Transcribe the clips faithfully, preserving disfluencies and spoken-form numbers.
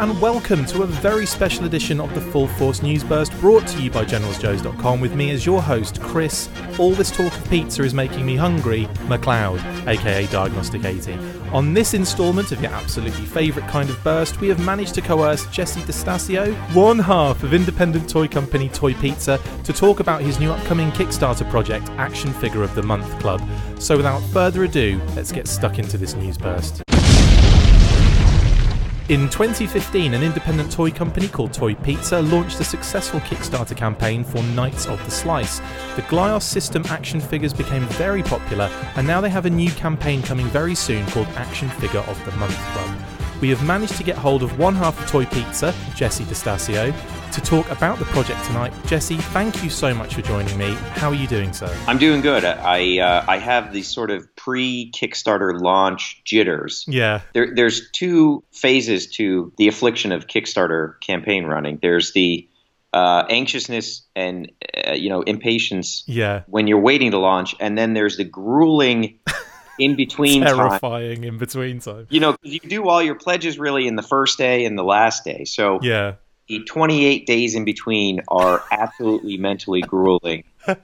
and welcome to a very special edition of the Full Force News Burst, brought to you by generals joes dot com, with me as your host, Chris. All this talk of pizza is making me hungry, McLeod, aka Diagnostic eighty. On this instalment of your absolutely favourite kind of burst, we have managed to coerce Jesse D'Stasio, one half of independent toy company Toy Pizza, to talk about his new upcoming Kickstarter project, Action Figure of the Month Club. So without further ado, let's get stuck into this news burst. In twenty fifteen, an independent toy company called Toy Pizza launched a successful Kickstarter campaign for Knights of the Slice. The Glyos system action figures became very popular, and now they have a new campaign coming very soon called Action Figure of the Month Club. We have managed to get hold of one half of Toy Pizza, Jesse D'Stasio, to talk about the project tonight. Jesse, thank you so much for joining me. How are you doing, sir? I'm doing good. I uh, I have these sort of pre-Kickstarter launch jitters. Yeah. There, there's two phases to the affliction of Kickstarter campaign running. There's the uh, anxiousness and uh, you know impatience yeah. when you're waiting to launch, and then there's the grueling in between terrifying time. in between time. You know, you do all your pledges really in the first day and the last day. So yeah. The twenty-eight days in between are absolutely mentally grueling.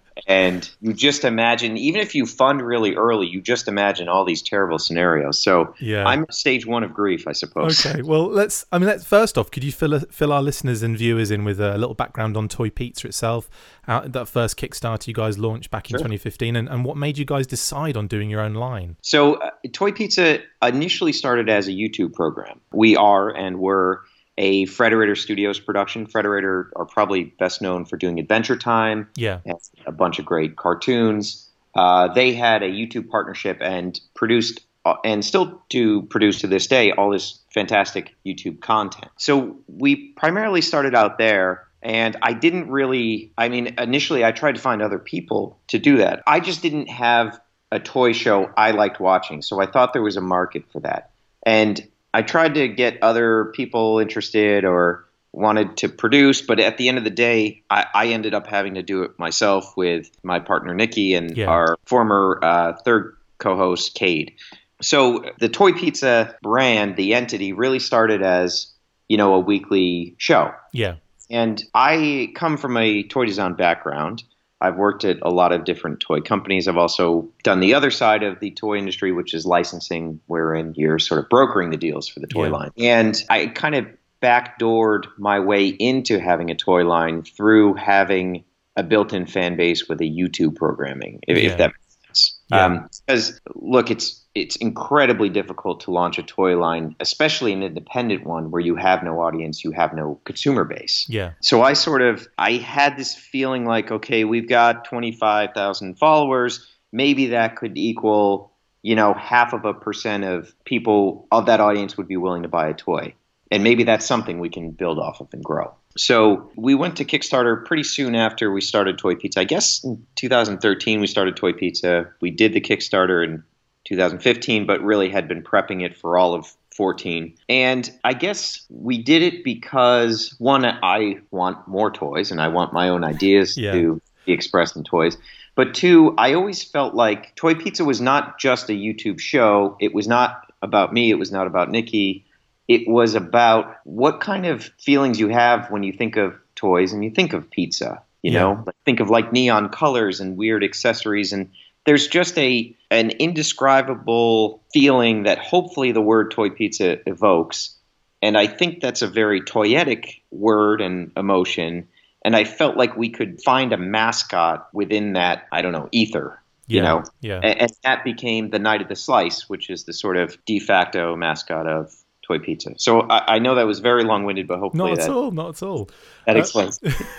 And you just imagine, even if you fund really early, you just imagine all these terrible scenarios. So yeah. I'm at stage one of grief, I suppose. Okay, well, let's, I mean, let's, first off, could you fill fill our listeners and viewers in with a little background on Toy Pizza itself, uh, that first Kickstarter you guys launched back in Sure. twenty fifteen, and, and what made you guys decide on doing your own line? So uh, Toy Pizza initially started as a YouTube program. We are and were a Frederator Studios production. Frederator are probably best known for doing Adventure Time. Yeah. And a bunch of great cartoons. Uh, they had a YouTube partnership and produced, uh, and still do produce to this day, all this fantastic YouTube content. So we primarily started out there, and I didn't really, I mean, initially I tried to find other people to do that. I just didn't have a toy show I liked watching, so I thought there was a market for that. And I tried to get other people interested or wanted to produce, but at the end of the day, I, I ended up having to do it myself with my partner, Nikki, and yeah. our former uh, third co-host, Cade. So the Toy Pizza brand, the entity, really started as, you know, a weekly show. Yeah. And I come from a toy design background. I've worked at a lot of different toy companies. I've also done the other side of the toy industry, which is licensing, wherein you're sort of brokering the deals for the toy yeah. line. And I kind of backdoored my way into having a toy line through having a built-in fan base with a YouTube programming, if, yeah. if that makes sense. Yeah. Um, because, look, it's it's incredibly difficult to launch a toy line, especially an independent one where you have no audience, you have no consumer base. Yeah. So I sort of, I had this feeling like, okay, we've got twenty-five thousand followers. Maybe that could equal, you know, half of a percent of people of that audience would be willing to buy a toy. And maybe that's something we can build off of and grow. So we went to Kickstarter pretty soon after we started Toy Pizza. I guess in two thousand thirteen we started Toy Pizza. We did the Kickstarter in two thousand fifteen, but really had been prepping it for all of fourteen. And I guess we did it because, one, I want more toys and I want my own ideas yeah. to be expressed in toys. But two, I always felt like Toy Pizza was not just a YouTube show. It was not about me. It was not about Nikki. It was about what kind of feelings you have when you think of toys and you think of pizza. You yeah. know, think of like neon colors and weird accessories, and there's just a an indescribable feeling that hopefully the word Toy Pizza evokes. And I think that's a very toyetic word and emotion. And I felt like we could find a mascot within that, I don't know, ether, yeah. you know. Yeah. And, and that became the Knight of the Slice, which is the sort of de facto mascot of Toy Pizza. So I, I know that was very long-winded, but hopefully not at that, all, not at all. that uh, explains.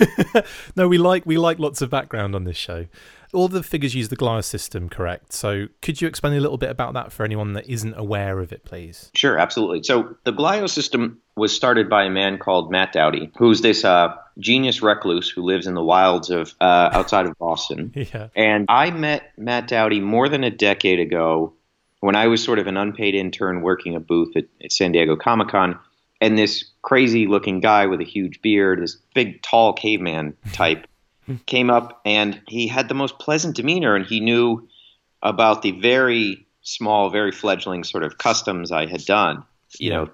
No, we like we like lots of background on this show. All the figures use the Glyos system, correct? So could you explain a little bit about that for anyone that isn't aware of it, please? Sure, absolutely. So the Glyos system was started by a man called Matt Dowdy, who's this uh, genius recluse who lives in the wilds of uh, outside of Boston. yeah. And I met Matt Dowdy more than a decade ago when I was sort of an unpaid intern working a booth at, at San Diego Comic-Con. And this crazy-looking guy with a huge beard, this big, tall caveman type, came up, and he had the most pleasant demeanor, and he knew about the very small, very fledgling sort of customs I had done, you yeah. know, through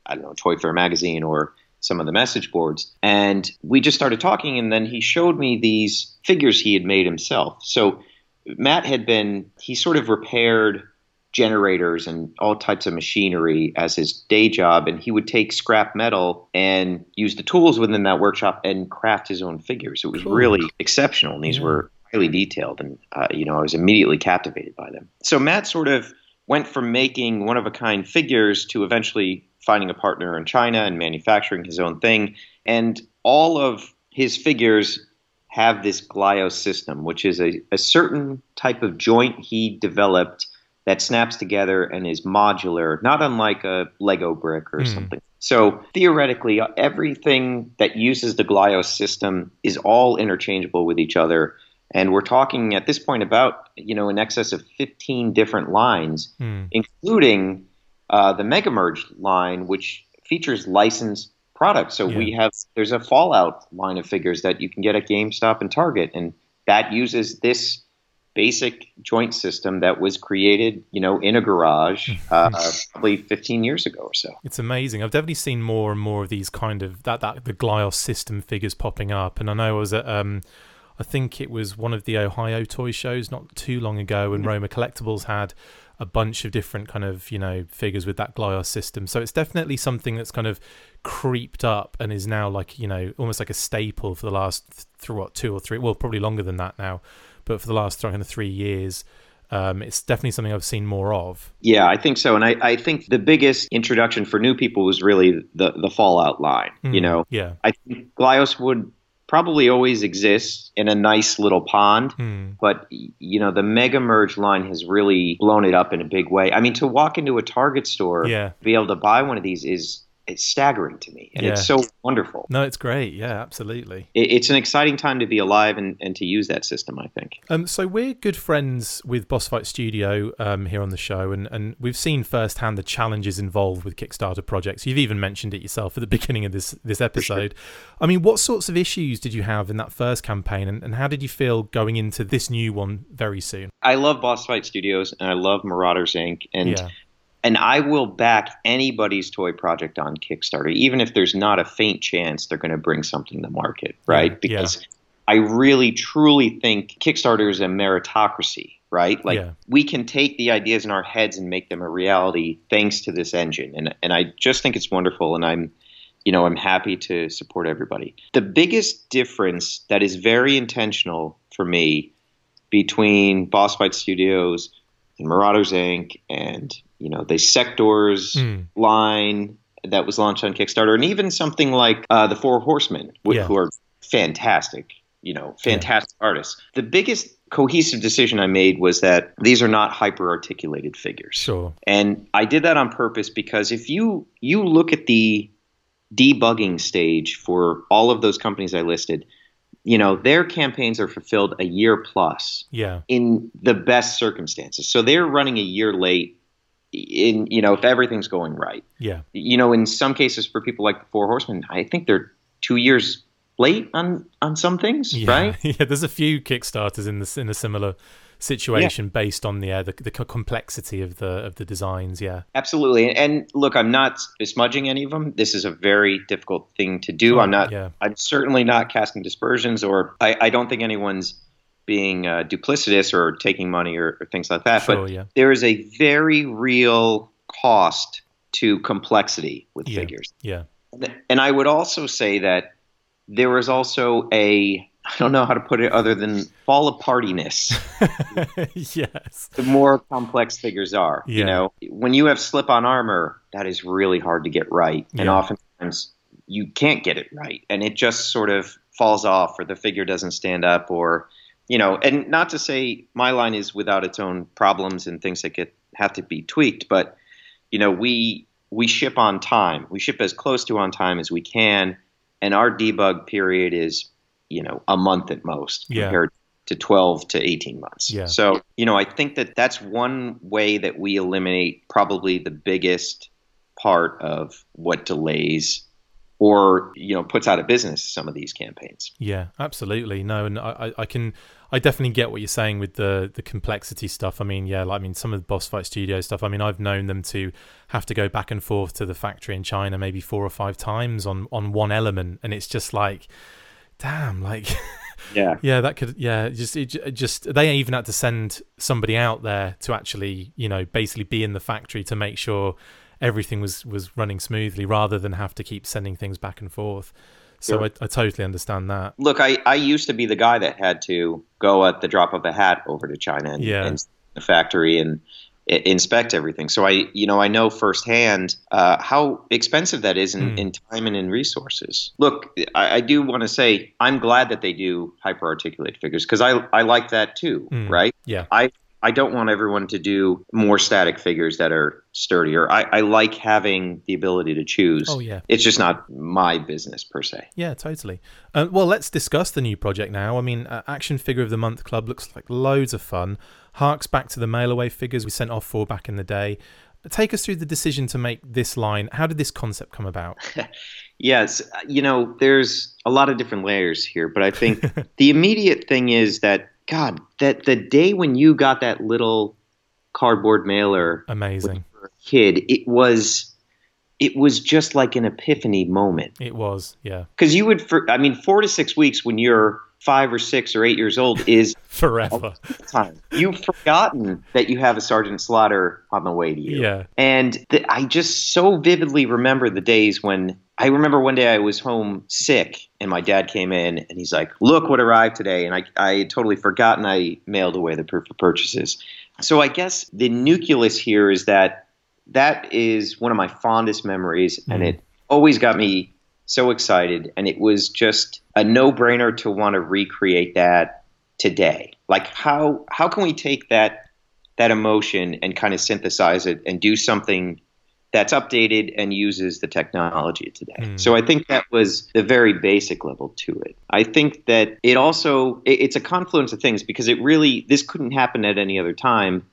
I don't know, Toy Fair magazine or some of the message boards. And we just started talking, and then he showed me these figures he had made himself. So Matt had been, he sort of repaired generators and all types of machinery as his day job, and he would take scrap metal and use the tools within that workshop and craft his own figures. It was cool. Really exceptional, and these yeah. were highly detailed, and uh, you know, I was immediately captivated by them. So Matt sort of went from making one-of-a-kind figures to eventually finding a partner in China and manufacturing his own thing. And all of his figures have this Glyos system, which is a, a certain type of joint he developed that snaps together and is modular, not unlike a Lego brick or mm. something. So theoretically, everything that uses the Glyos system is all interchangeable with each other. And we're talking at this point about, you know, in excess of fifteen different lines, mm. including uh, the Mega Merge line, which features licensed products. So yeah. we have, there's a Fallout line of figures that you can get at GameStop and Target, and that uses this basic joint system that was created, you know, in a garage uh, probably fifteen years ago or so. It's amazing. I've definitely seen more and more of these kind of, that, that the Glyos system figures popping up. And I know I was at, um, I think it was one of the Ohio toy shows not too long ago, and Roma Collectibles had a bunch of different kind of, you know, figures with that Glyos system. So it's definitely something that's kind of creeped up and is now like, you know, almost like a staple for the last th- what, two or three, well, probably longer than that now, but for the last kind of three years. Um, it's definitely something I've seen more of. Yeah, I think so. And I, I think the biggest introduction for new people was really the, the Fallout line. Mm, you know, yeah. I think Glyos would probably always exist in a nice little pond, mm. but you know, the Mega Merge line has really blown it up in a big way. I mean, to walk into a Target store, yeah. be able to buy one of these is it's staggering to me, and yeah. it's so wonderful. No, it's great. Yeah, absolutely. It, it's an exciting time to be alive and, and to use that system, I think. Um, so we're good friends with Boss Fight Studio um, here on the show, and, and we've seen firsthand the challenges involved with Kickstarter projects. You've even mentioned it yourself at the beginning of this this episode. Sure. I mean, what sorts of issues did you have in that first campaign, and, and how did you feel going into this new one very soon? I love Boss Fight Studios, and I love Marauders Incorporated, and yeah. And I will back anybody's toy project on Kickstarter, even if there's not a faint chance they're going to bring something to market, right? Yeah, because yeah. I really, truly think Kickstarter is a meritocracy, right? Like yeah. we can take the ideas in our heads and make them a reality thanks to this engine. And and I just think it's wonderful, and I'm, you know, I'm happy to support everybody. The biggest difference that is very intentional for me between Boss Fight Studios and Marauders Incorporated and, you know, the Sectors mm. line that was launched on Kickstarter, and even something like uh, the Four Horsemen, wh- yeah. who are fantastic, you know, fantastic yeah. artists. The biggest cohesive decision I made was that these are not hyper-articulated figures. Sure. And I did that on purpose because if you you look at the debugging stage for all of those companies I listed, you know, their campaigns are fulfilled a year plus yeah. in the best circumstances. So they're running a year late in, you know, if everything's going right. Yeah. You know, in some cases for people like the Four Horsemen, I think they're two years late on, on some things, yeah. right? Yeah, there's a few Kickstarters in this in a similar situation yeah. based on the, uh, the the complexity of the of the designs. Yeah, absolutely. And, and look, I'm not besmudging any of them. This is a very difficult thing to do. Oh, I'm not. Yeah. I'm certainly not casting dispersions, or I, I don't think anyone's being uh, duplicitous or taking money or, or things like that. Sure, but yeah. there is a very real cost to complexity with yeah. figures. Yeah. And I would also say that there is also a, I don't know how to put it other than fall apartiness. Yes. The more complex figures are, yeah. you know, when you have slip-on armor, that is really hard to get right. And yeah. oftentimes you can't get it right. And it just sort of falls off, or the figure doesn't stand up, or, you know, and not to say my line is without its own problems and things that get, have to be tweaked, but, you know, we, we ship on time. We ship as close to on time as we can. And our debug period is, you know, a month at most yeah. compared to twelve to eighteen months. Yeah. So, you know, I think that that's one way that we eliminate probably the biggest part of what delays or, you know, puts out of business some of these campaigns. Yeah, absolutely. No, and I, I can, I definitely get what you're saying with the the complexity stuff. I mean, yeah, like, I mean, some of the Boss Fight Studio stuff. I mean, I've known them to have to go back and forth to the factory in China maybe four or five times on on one element, and it's just like, damn, like. Yeah, yeah, that could, yeah, just, it, it just, they even had to send somebody out there to actually, you know, basically be in the factory to make sure everything was, was running smoothly rather than have to keep sending things back and forth. So sure. I, I totally understand that. Look, I, I used to be the guy that had to go at the drop of a hat over to China and, yeah. and the factory and inspect everything. So I, you know, I know firsthand uh, how expensive that is in, mm. in time and in resources. Look, I, I do want to say I'm glad that they do hyper-articulate figures because I, I like that too, mm. right? Yeah. I, I don't want everyone to do more static figures that are sturdier. I, I like having the ability to choose. Oh, yeah. It's just not my business per se. Yeah, totally. Uh, well, let's discuss the new project now. I mean, uh, Action Figure of the Month Club looks like loads of fun. Harks back to the mail-away figures we sent off for back in the day. Take us through the decision to make this line. How did this concept come about? Yes, you know, there's a lot of different layers here, but I think the immediate thing is that, God, that the day when you got that little cardboard mailer, amazing, when you were a kid, it was, it was just like an epiphany moment. It was, yeah. Because you would, for, I mean, four to six weeks when you're five or six or eight years old is forever time. You've forgotten that you have a Sergeant Slaughter on the way to you. Yeah. And the, I just so vividly remember the days when I remember one day I was home sick and my dad came in and he's like, look what arrived today. And I, I had totally forgotten I mailed away the proof of purchases. So I guess the nucleus here is that that is one of my fondest memories mm. and it always got me so excited, and it was just a no-brainer to want to recreate that today. Like how how can we take that that emotion and kind of synthesize it and do something that's updated and uses the technology today? Mm. So I think that was the very basic level to it. I think that it also it, it's a confluence of things because it really this couldn't happen at any other time.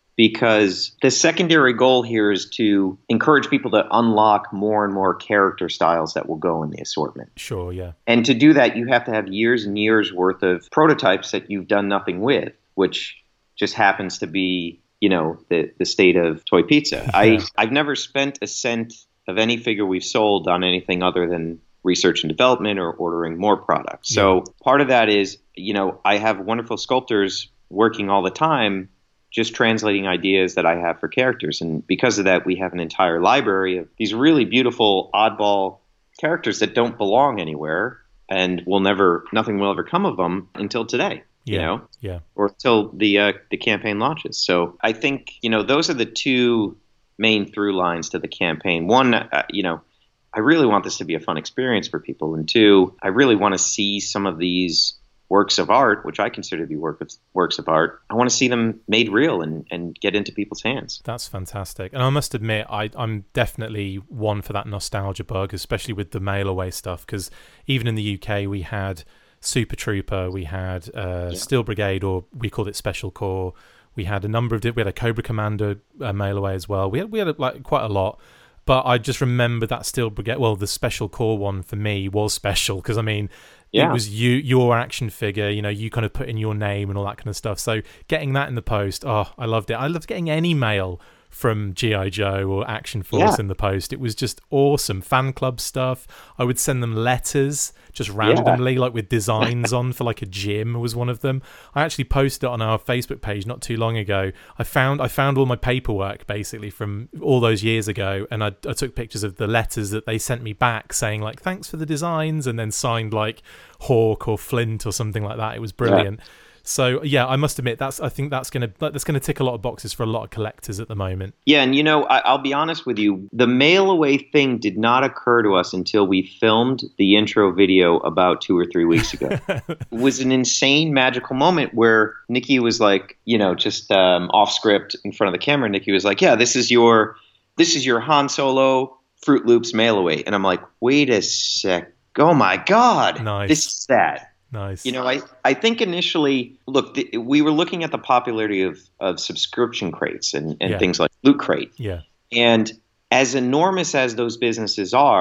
Because the secondary goal here is to encourage people to unlock more and more character styles that will go in the assortment. Sure, yeah. And to do that, you have to have years and years worth of prototypes that you've done nothing with, which just happens to be, you know, the, the state of Toy Pizza. Yeah. I, I've never spent a cent of any figure we've sold on anything other than research and development or ordering more products. So yeah. part of that is, you know, I have wonderful sculptors working all the time just translating ideas that I have for characters. And because of that, we have an entire library of these really beautiful oddball characters that don't belong anywhere and will never, nothing will ever come of them until today, yeah, you know, yeah, or until the, uh, the campaign launches. So I think, you know, those are the two main through lines to the campaign. One, uh, you know, I really want this to be a fun experience for people. And two, I really want to see some of these works of art, which I consider to be work of, works of art, I want to see them made real and, and get into people's hands. That's fantastic. And I must admit, I, I'm definitely one for that nostalgia bug, especially with the mail-away stuff, because even in the U K, we had Super Trooper, we had uh, yeah. Steel Brigade, or we called it Special Corps. We had a number of, we had a Cobra Commander uh, mail-away as well. We had, we had like quite a lot. But I just remember that Steel Brigade, well, the Special Corps one for me was special because, I mean, yeah. it was you, your action figure, you know, you kind of put in your name and all that kind of stuff. So getting that in the post, oh, I loved it. I loved getting any mail from G I Joe or Action Force yeah. in the post. It was just awesome. Fan club stuff. I would send them letters just randomly, yeah. like with designs on for like a gym was one of them. I actually posted it on our Facebook page not too long ago. I found I found all my paperwork basically from all those years ago, and I, I took pictures of the letters that they sent me back saying like thanks for the designs, and then signed like Hawk or Flint or something like that. It was brilliant. Yeah. So yeah, I must admit that's I think that's gonna that's gonna tick a lot of boxes for a lot of collectors at the moment. Yeah, and you know I, I'll be honest with you, the mail away thing did not occur to us until we filmed the intro video about two or three weeks ago. It was an insane magical moment where Nikki was like, you know, just um, off script in front of the camera. Nikki was like, "Yeah, this is your this is your Han Solo Fruit Loops mail away," and I'm like, "Wait a sec, oh my god, nice. This is that." Nice. You know, I, I think initially, look, the, we were looking at the popularity of, of subscription crates and, and yeah. things like Loot Crate. Yeah. And as enormous as those businesses are,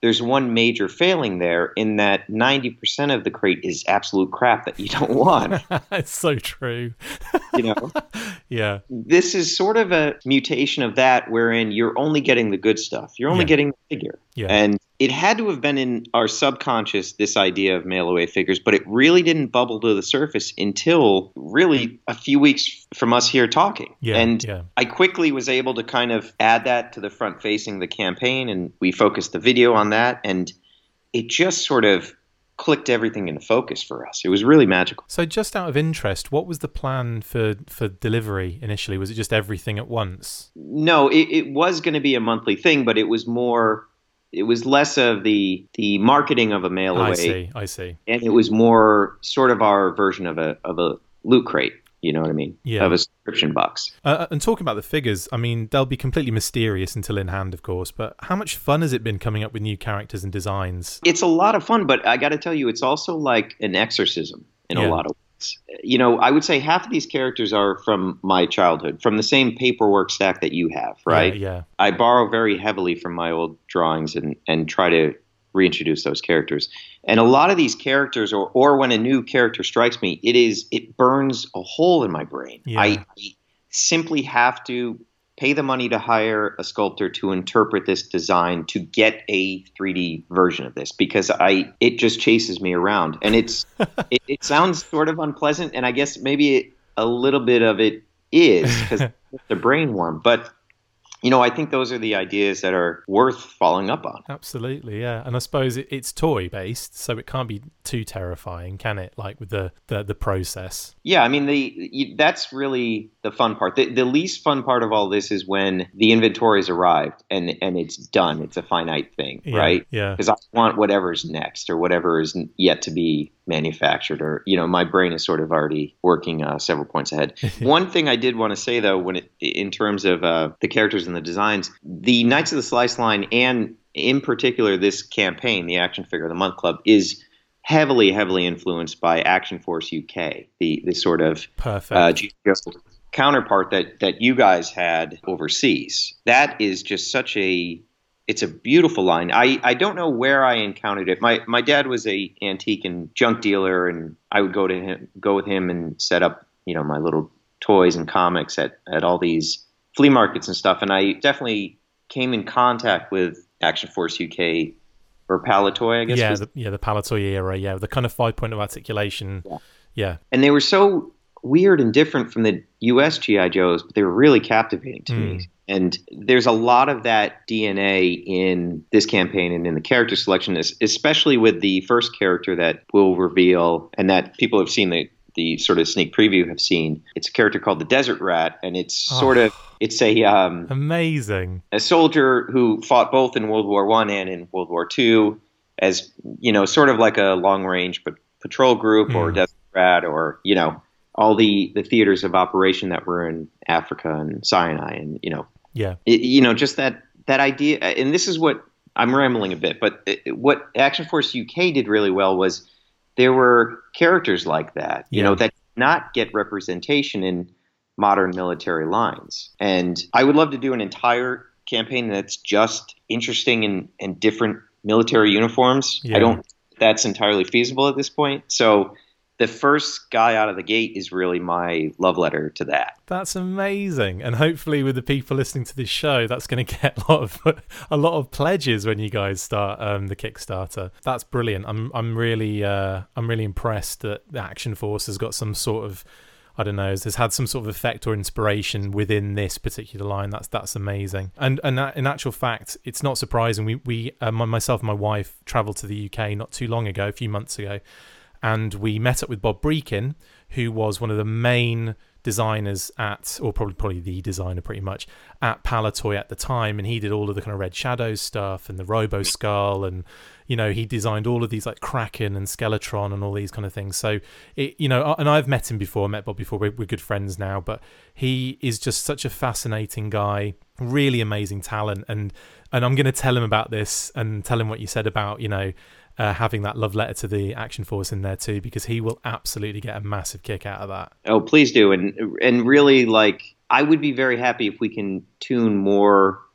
there's one major failing there in that ninety percent of the crate is absolute crap that you don't want. It's so true. You know? Yeah. This is sort of a mutation of that wherein you're only getting the good stuff. You're only Yeah. getting the figure. Yeah. And it had to have been in our subconscious, this idea of mail-away figures, but it really didn't bubble to the surface until really a few weeks from us here talking. Yeah, and yeah. I quickly was able to kind of add that to the front-facing the campaign, and we focused the video on that, and it just sort of clicked everything into focus for us. It was really magical. So just out of interest, what was the plan for, for delivery initially? Was it just everything at once? No, it, it was going to be a monthly thing, but it was more... It was less of the the marketing of a mail away. I see, I see. And it was more sort of our version of a of a loot crate, you know what I mean? Yeah. Of a subscription box. Uh, and talking about the figures, I mean, they'll be completely mysterious until in hand, of course, but how much fun has it been coming up with new characters and designs? It's a lot of fun, but I got to tell you, it's also like an exorcism in Yeah. a lot of ways. You know, I would say half of these characters are from my childhood, from the same paperwork stack that you have, right? Yeah, yeah. I borrow very heavily from my old drawings and, and try to reintroduce those characters. And a lot of these characters, or or when a new character strikes me, it is it burns a hole in my brain. Yeah. I, I simply have to pay the money to hire a sculptor to interpret this design to get a three D version of this, because I it just chases me around. And it's it, it sounds sort of unpleasant, and I guess maybe it, a little bit of it is because the brain worm. But you know, I think those are the ideas that are worth following up on. Absolutely, yeah. And I suppose it, it's toy based, so it can't be too terrifying, can it? Like with the the, the process. Yeah, I mean, the you, that's really the fun part. The, the least fun part of all this is when the inventory has arrived and and it's done. It's a finite thing, Yeah, right? yeah. Because I want whatever's next or whatever is yet to be manufactured, or you know, my brain is sort of already working uh, several points ahead. One thing I did want to say though, when it in terms of uh, the characters and the designs, the Knights of the Slice line, and in particular this campaign, the Action Figure of the Month Club, is heavily, heavily influenced by Action Force U K, the the sort of Perfect. uh, G P O counterpart that that you guys had overseas. That is just such a it's a beautiful line. I, I don't know where I encountered it. My my dad was a antique and junk dealer, and I would go to him go with him and set up, you know, my little toys and comics at, at all these flea markets and stuff. And I definitely came in contact with Action Force U K, or Palatoy, I guess. yeah, was- the, yeah, the Palatoy era, yeah, the kind of five point of articulation. Yeah. Yeah. And they were so weird and different from the U S G I. Joes, but they were really captivating to Mm. me. And there's a lot of that D N A in this campaign and in the character selection, es- especially with the first character that we'll reveal and that people have seen the, the sort of sneak preview have seen. It's a character called the Desert Rat, and it's sort Oh. of it's a um, Amazing. a soldier who fought both in World War One and in World War Two, as you know, sort of like a long range but patrol group or Mm. Desert Rat, or you know, all the the theaters of operation that were in Africa and Sinai, and you know, Yeah. it, you know, just that that idea. And this is what I'm rambling a bit, but it, what Action Force U K did really well was there were characters like that, you Yeah. know, that did not get representation in modern military lines. And I would love to do an entire campaign that's just interesting and, and different military uniforms. Yeah. I don't think that's entirely feasible at this point. So the first guy out of the gate is really my love letter to that. That's amazing, and hopefully with the people listening to this show, that's going to get a lot of a lot of pledges when you guys start um, the Kickstarter. That's brilliant. I'm I'm really uh, I'm really impressed that the Action Force has got some sort of, I don't know, has had some sort of effect or inspiration within this particular line. That's that's amazing. And and that, in actual fact, it's not surprising. We we uh, my, myself and my wife travelled to the U K not too long ago, a few months ago. And we met up with Bob Breakin, who was one of the main designers at, or probably probably the designer pretty much, at Palatoy at the time. And he did all of the kind of Red Shadows stuff and the Robo Skull. And, you know, he designed all of these like Kraken and Skeletron and all these kind of things. So, it, you know, and I've met him before, met Bob before. We're, we're good friends now. But he is just such a fascinating guy, really amazing talent. And, and I'm going to tell him about this and tell him what you said about, you know, Uh, having that love letter to the Action Force in there too, because he will absolutely get a massive kick out of that. Oh, please do. And and really, like, I would be very happy if we can tune more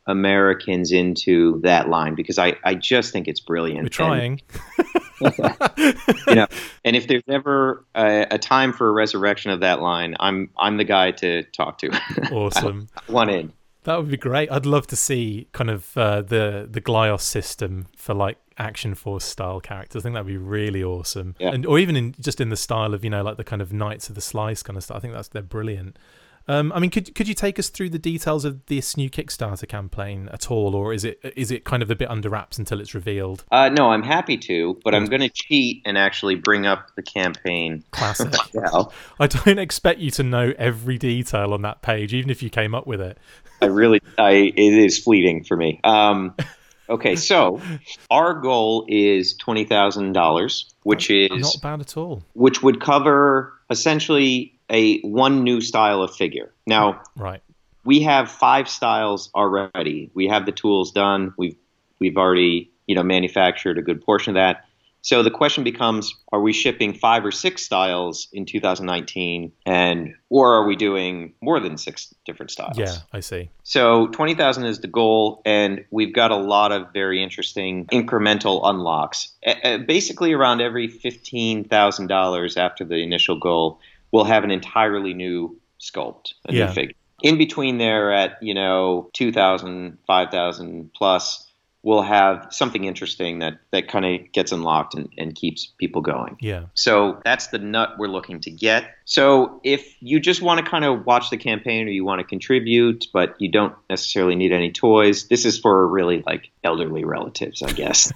Americans into that line because I, I just think it's brilliant. We're trying. And, you know, and if there's ever a, a time for a resurrection of that line, I'm I'm the guy to talk to. Awesome. One in. That would be great. I'd love to see kind of uh, the the Glyos system for like Action Force style characters. I think that'd be really awesome. Yeah. And or even in just in the style of, you know, like the kind of Knights of the Slice kind of stuff. I think that's they're brilliant. Um, I mean, could could you take us through the details of this new Kickstarter campaign at all, or is it is it kind of a bit under wraps until it's revealed? Uh, no, I'm happy to, but I'm going to cheat and actually bring up the campaign. Classic. Yeah. I don't expect you to know every detail on that page, even if you came up with it. I really, I it is fleeting for me. Um, okay, so our goal is twenty thousand dollars, which is not bad at all. Which would cover essentially a one new style of figure. Now, right. we have five styles already. We have the tools done. We've we've already, you know, manufactured a good portion of that. So the question becomes, are we shipping five or six styles in two thousand nineteen, and or are we doing more than six different styles? Yeah, I see. So twenty thousand is the goal, and we've got a lot of very interesting incremental unlocks. Uh, basically, around every fifteen thousand dollars after the initial goal, we'll have an entirely new sculpt, a yeah. new figure. In between there at, you know, two thousand, five thousand plus, we'll have something interesting that, that kind of gets unlocked and, and keeps people going. Yeah. So that's the nut we're looking to get. So if you just want to kind of watch the campaign or you want to contribute, but you don't necessarily need any toys, this is for really like elderly relatives, I guess.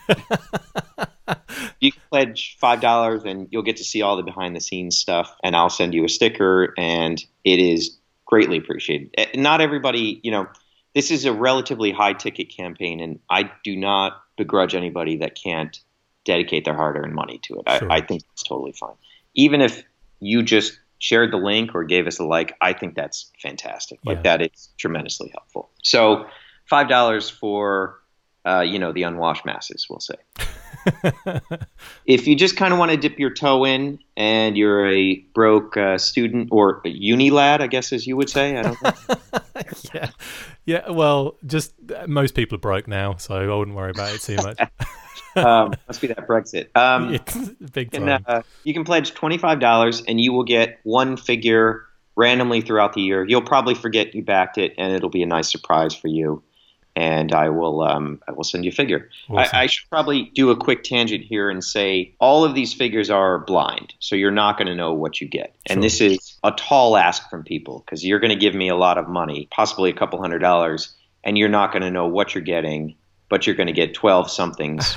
You can pledge five dollars and you'll get to see all the behind the scenes stuff, and I'll send you a sticker, and it is greatly appreciated. Not everybody, you know, this is a relatively high ticket campaign, and I do not begrudge anybody that can't dedicate their hard earned money to it. Sure. I, I think it's totally fine. Even if you just shared the link or gave us a like, I think that's fantastic. Like yeah. that is tremendously helpful. So five dollars for, uh, you know, the unwashed masses, we'll say. If you just kind of want to dip your toe in and you're a broke uh, student or a uni lad, I guess, as you would say, I don't know. yeah. Yeah. Well, just uh, most people are broke now, so I wouldn't worry about it too much. um, must be that Brexit. Um, Big time. And, uh, you can pledge twenty-five dollars and you will get one figure randomly throughout the year. You'll probably forget you backed it, and it'll be a nice surprise for you. And I will um, I will send you a figure. Awesome. I, I should probably do a quick tangent here and say all of these figures are blind, so you're not going to know what you get. Sure. And this is a tall ask from people because you're going to give me a lot of money, possibly a couple hundred dollars, and you're not going to know what you're getting, but you're going to get twelve somethings.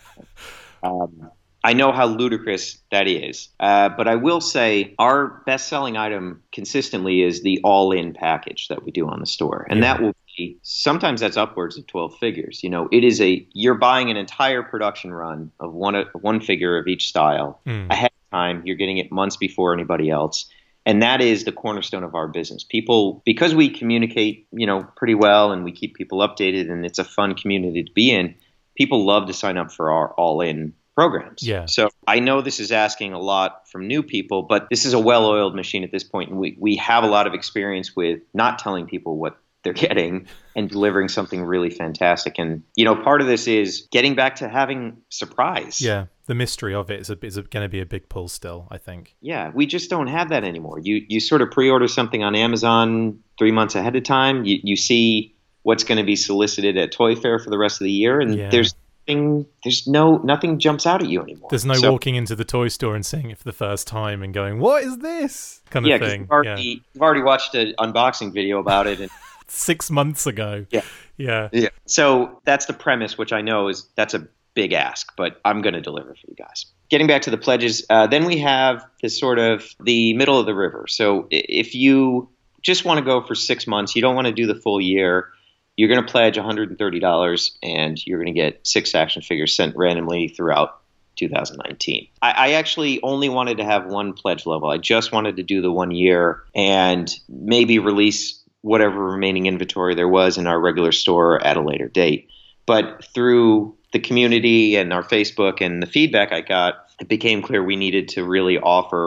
um, I know how ludicrous that is, uh, but I will say our best-selling item consistently is the all-in package that we do on the store, and yeah. that will be sometimes that's upwards of twelve figures. You know, it is a you're buying an entire production run of one one figure of each style mm. ahead of time. You're getting it months before anybody else, and that is the cornerstone of our business. People, because we communicate, you know, pretty well, and we keep people updated, and it's a fun community to be in. People love to sign up for our all-in programs. Yeah. So I know this is asking a lot from new people, but this is a well-oiled machine at this point, and we, we have a lot of experience with not telling people what they're getting and delivering something really fantastic. And, you know, part of this is getting back to having surprise. Yeah. The mystery of it is, a, is a, going to be a big pull still, I think. Yeah. We just don't have that anymore. You you sort of pre-order something on Amazon three months ahead of time. You, you see what's going to be solicited at Toy Fair for the rest of the year, and yeah. there's There's no nothing jumps out at you anymore. There's no so, walking into the toy store and seeing it for the first time and going, "What is this?" kind of yeah, thing. You've already, yeah, you've already watched an unboxing video about it, and six months ago. Yeah, yeah, yeah. So that's the premise, which I know is that's a big ask, but I'm going to deliver for you guys. Getting back to the pledges, uh, then we have this sort of the middle of the river. So if you just want to go for six months, you don't want to do the full year. You're going to pledge one hundred thirty dollars, and you're going to get six action figures sent randomly throughout two thousand nineteen. I, I actually only wanted to have one pledge level. I just wanted to do the one year and maybe release whatever remaining inventory there was in our regular store at a later date. But through the community and our Facebook and the feedback I got, it became clear we needed to really offer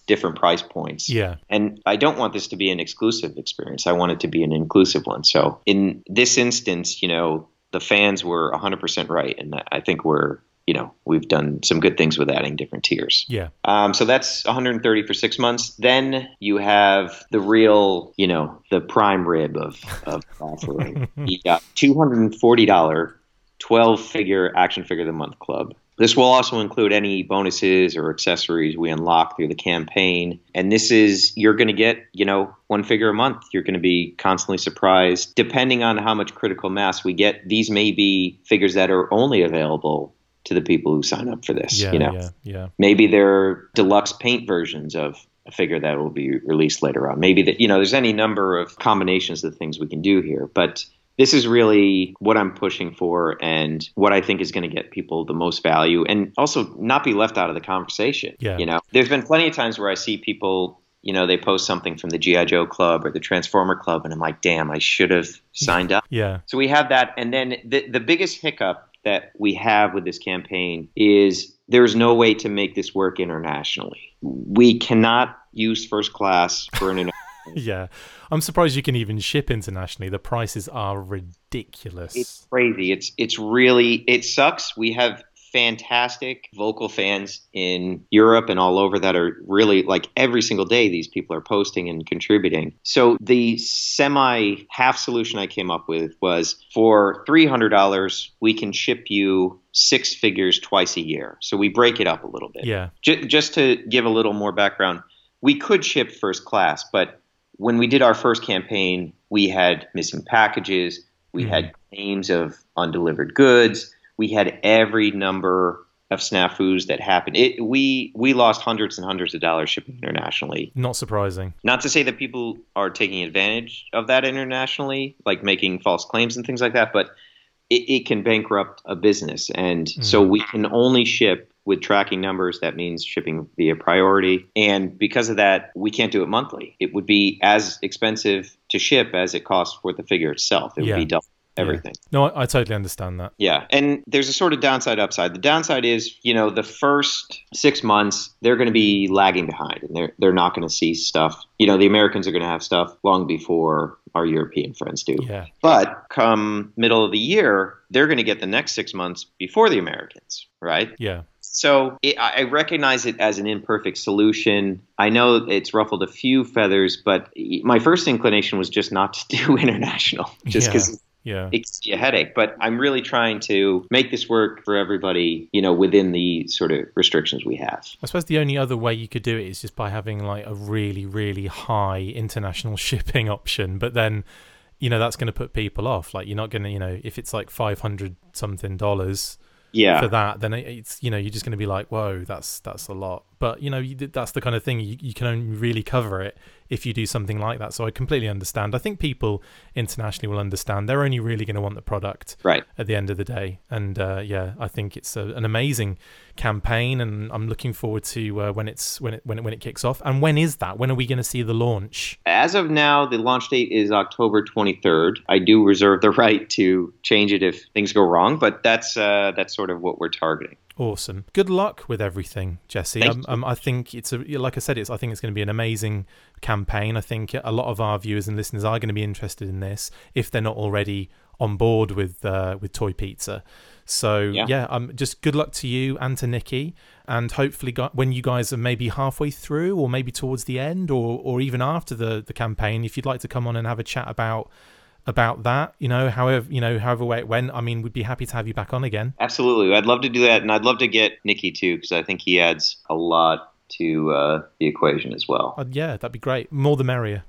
different price points. Yeah. And I don't want this to be an exclusive experience. I want it to be an inclusive one. So in this instance, you know, the fans were one hundred percent right. And I think we're, you know, we've done some good things with adding different tiers. Yeah. Um, so that's one hundred thirty for six months. Then you have the real, you know, the prime rib of, of offering. You got two hundred forty dollars twelve figure action figure of the month club. This will also include any bonuses or accessories we unlock through the campaign. And this is, you're going to get, you know, one figure a month. You're going to be constantly surprised. Depending on how much critical mass we get, these may be figures that are only available to the people who sign up for this. Yeah, you know, yeah, yeah. Maybe they're deluxe paint versions of a figure that will be released later on. Maybe that, you know, there's any number of combinations of things we can do here. But this is really what I'm pushing for and what I think is going to get people the most value and also not be left out of the conversation. Yeah. You know, there's been plenty of times where I see people, you know, they post something from the G I. Joe Club or the Transformer Club, and I'm like, damn, I should have signed up. Yeah. So we have that. And then the, the biggest hiccup that we have with this campaign is there's no way to make this work internationally. We cannot use first class for an international. Yeah. I'm surprised you can even ship internationally. The prices are ridiculous. It's crazy. It's it's really, it sucks. We have fantastic vocal fans in Europe and all over that are really, like, every single day these people are posting and contributing. So the semi half solution I came up with was for three hundred dollars, we can ship you six figures twice a year. So we break it up a little bit. Yeah. J- just to give a little more background, we could ship first class, but when we did our first campaign, we had missing packages, we mm. had claims of undelivered goods, we had every number of snafus that happened. It, we we lost hundreds and hundreds of dollars shipping internationally. Not surprising. Not to say that people are taking advantage of that internationally, like making false claims and things like that, but it, it can bankrupt a business. And mm. so we can only ship with tracking numbers. That means shipping via priority. And because of that, we can't do it monthly. It would be as expensive to ship as it costs for the figure itself. It yeah. would be double everything. Yeah. No, I, I totally understand that. Yeah. And there's a sort of downside upside. The downside is, you know, the first six months, they're going to be lagging behind and they're, they're not going to see stuff. You know, the Americans are going to have stuff long before our European friends do. Yeah. But come middle of the year, they're going to get the next six months before the Americans, right? Yeah. So it, I recognize it as an imperfect solution. I know it's ruffled a few feathers, but my first inclination was just not to do international, just because yeah. Yeah. It's a headache. But I'm really trying to make this work for everybody, you know, within the sort of restrictions we have. I suppose the only other way you could do it is just by having like a really, really high international shipping option. But then, you know, that's going to put people off. Like, you're not going to, you know, if it's like five hundred something dollars yeah. for that, then it's, you know, you're just going to be like, whoa, that's that's a lot. But, you know, you, that's the kind of thing you, you can only really cover it if you do something like that. So I completely understand. I think people internationally will understand. They're only really going to want the product right at the end of the day. And uh, yeah, I think it's a, an amazing campaign, and I'm looking forward to uh, when it's when it when it when it kicks off. And when is that? When are we going to see the launch? As of now, the launch date is October twenty-third. I do reserve the right to change it if things go wrong, but that's uh, that's sort of what we're targeting. Awesome. Good luck with everything, Jesse. Um, um, I think it's a like I said, it's I think it's going to be an amazing campaign. I think a lot of our viewers and listeners are going to be interested in this if they're not already on board with uh, with Toy Pizza. So yeah, yeah um, just good luck to you and to Nikki, and hopefully got, when you guys are maybe halfway through or maybe towards the end or or even after the the campaign, if you'd like to come on and have a chat about. about that, you know, however, you know, however way it went, I mean, we'd be happy to have you back on again. Absolutely. I'd love to do that. And I'd love to get Nikki too, because I think he adds a lot to uh, the equation as well. Uh, yeah, that'd be great. More the merrier.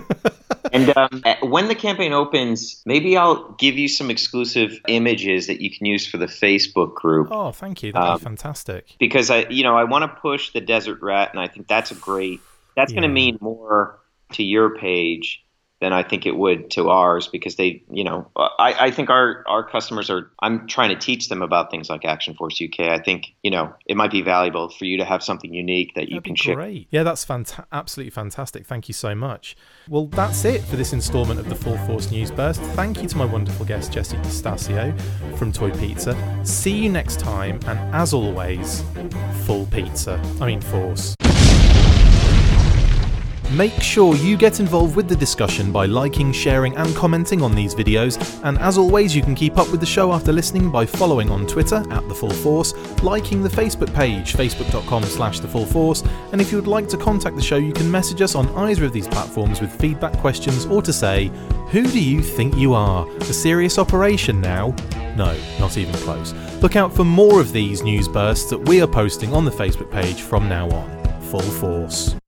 And um, when the campaign opens, maybe I'll give you some exclusive images that you can use for the Facebook group. Oh, thank you. That'd um, be fantastic. Because I, you know, I want to push the Desert Rat, and I think that's a great, that's yeah. going to mean more to your page than I think it would to ours, because they, you know, I, I think our, our customers are, I'm trying to teach them about things like Action Force U K. I think, you know, it might be valuable for you to have something unique that you That'd can be share. Great. Yeah, that's fanta- absolutely fantastic. Thank you so much. Well, that's it for this installment of the Full Force News Burst. Thank you to my wonderful guest, Jesse Stasio from Toy Pizza. See you next time. And as always, full pizza. I mean, force. Make sure you get involved with the discussion by liking, sharing and commenting on these videos, and as always you can keep up with the show after listening by following on Twitter at The Full Force, liking the Facebook page facebook.com slash The Full Force, and if you would like to contact the show you can message us on either of these platforms with feedback, questions or to say, who do you think you are? A serious operation now? No, not even close. Look out for more of these news bursts that we are posting on the Facebook page from now on. Full Force.